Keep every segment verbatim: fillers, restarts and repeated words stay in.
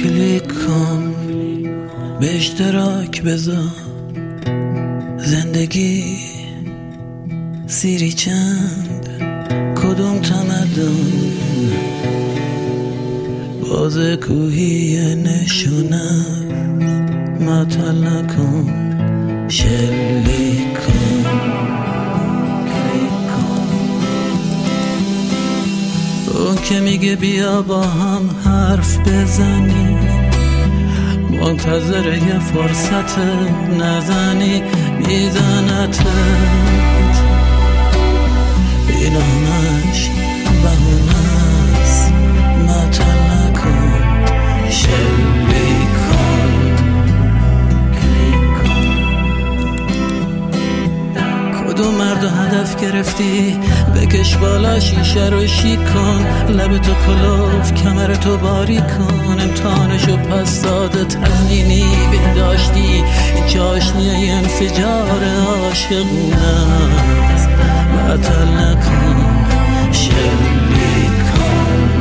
کلیک کن به اشتراک بذار زندگی سیری چند کدوم تمدن باز کوهی نشونم معطل نکن شلیک کن اون که میگه بیا با هم حرف بزنی منتظر یه فرصت نزنی میزنتت این همش بهونه است معطل نکن شلیک کن کدوم مرد و هدف گرفتی بکش بالا شیشه رو شیک کن لبتو کلوف کمرتو باری کن امتحانشو پس داده تضمینی بهداشتی این چاشنی انفجار عاشقونه است معطل نکن شلیک کن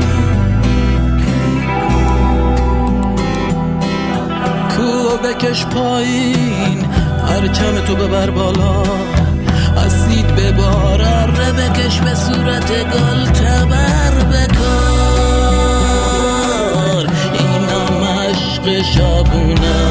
کوه بکش پایین پرچمتو ببر بالا اسید ببار اره بکش به صورت گل تبر بکار اینا مشق شابونه